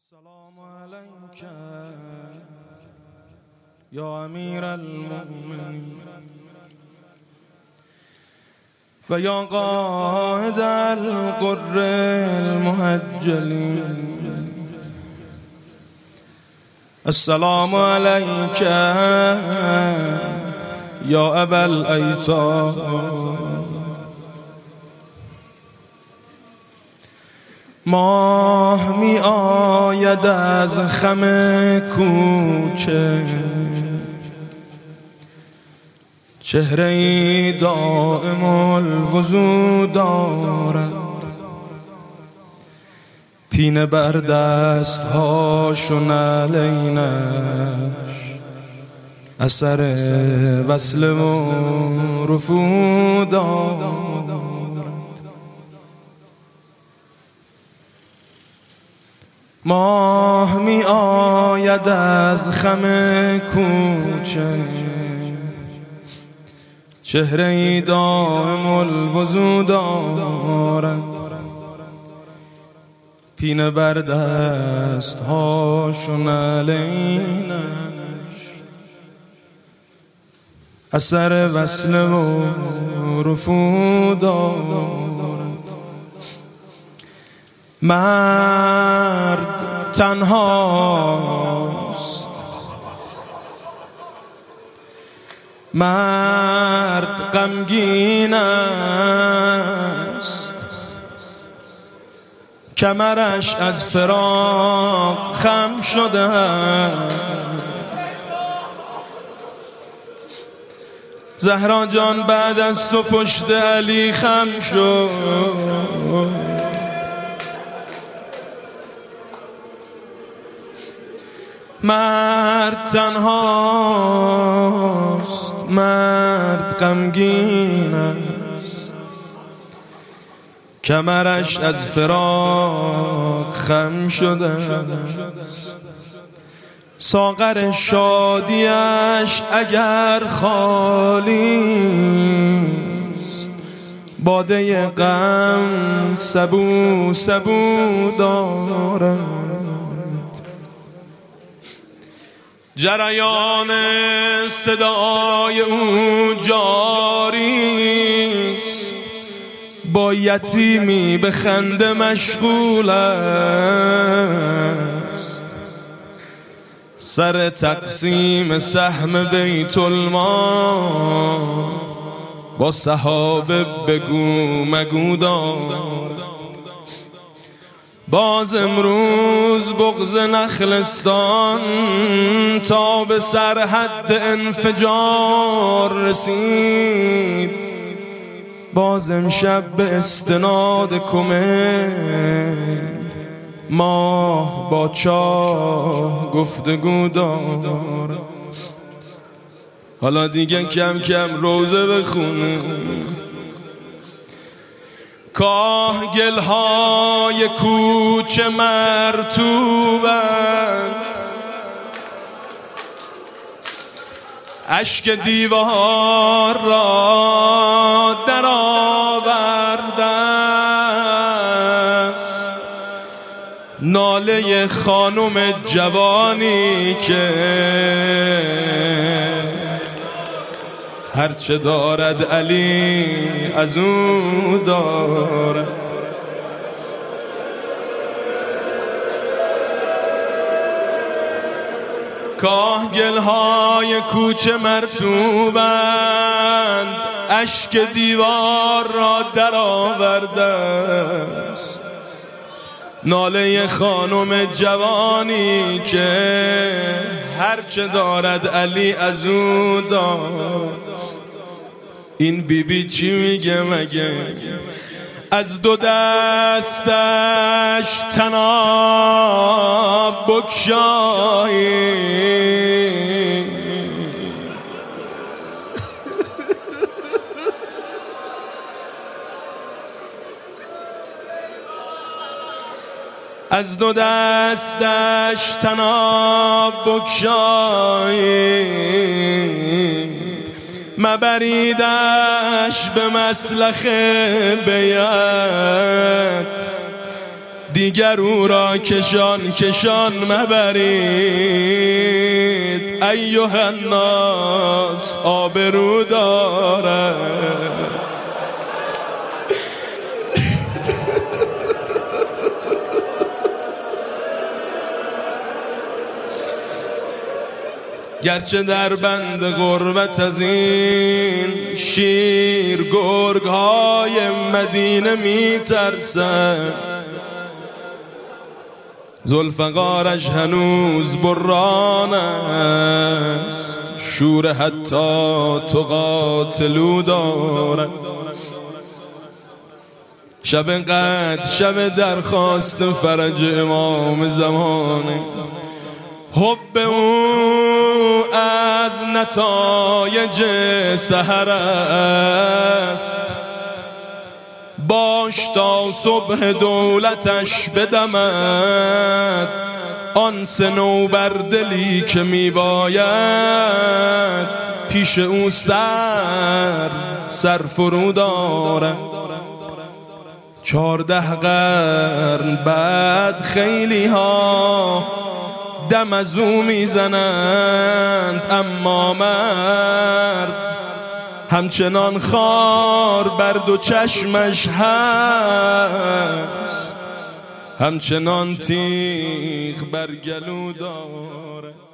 السلام عليك يا أمير المؤمنين ويا قائد القر المهجلين. السلام عليك يا أبا الأيتام. ماه می آید از خم کوچه، چهره‌ای دائم الوضو دارد، پینه بر دستهاش و نعلینش اثر وصل و رفو دارد. ماه می آید از خم کوچه، چهره‌ای دائم الوضو دارد، پینه بر دستهاش و نعلینش اثر وصل و رفو دارد. مرد تنهاست، مرد غمگین است، کمرش از فراق خم شده است. زهرا جان بعد از تو پشت علی خم شد. مرد تنهاست، مرد غمگین است، کمرش از فراق خم شده. ساغر شادیش اگر خالی است، باده غم سبو سبو دارد. جریان صدای او جاری است، با یتیمی به خنده مشغول است. سر تقسیم سهم بیت المال با صحابه بگو مگو دارد. باز امروز بغض نخلستان تا به سرحد انفجار رسید. باز امشب به استناد کمه ماه با چاه گفتگو دارد. حالا دیگه کم کم روزه بخونه. کاهگل‌های کوچه مرطوبند، اشک دیوار را در آورده است. ناله خانم جوانی که هرچه دارد علی از او دارد. کاهگل‌های کوچه مرطوبند، اشک دیوار را در آورده است. ناله خانم جوانی که هرچه دارد علی از او دارد. این بیبی چی میگه مگه؟ از دو دستش طناب بگشایی، از دو دستش طناب بگشایی، مبریدش به مسلخ بیعت، دیگر او را کشان کشان مبرید. ایها الناس آبرو دارد. گرچه در بند غربت از این شیر گرگ های مدینه می ترسن، ذوالفقارش هنوز بران است، شور حتی تقاتلو دارد. شب قدر شب درخواست فرج امام زمانه، حب او از نتایج سحر است. باش تا صبح دولتش بدمد، آن صنوبر دلی که می باید پیش او سر فرو دارد. 14 قرن بعد خیلی ها دم از او میزنند، اما مرد همچنان خار بر دو چشمش هست، همچنان تیغ بر گلو دارد.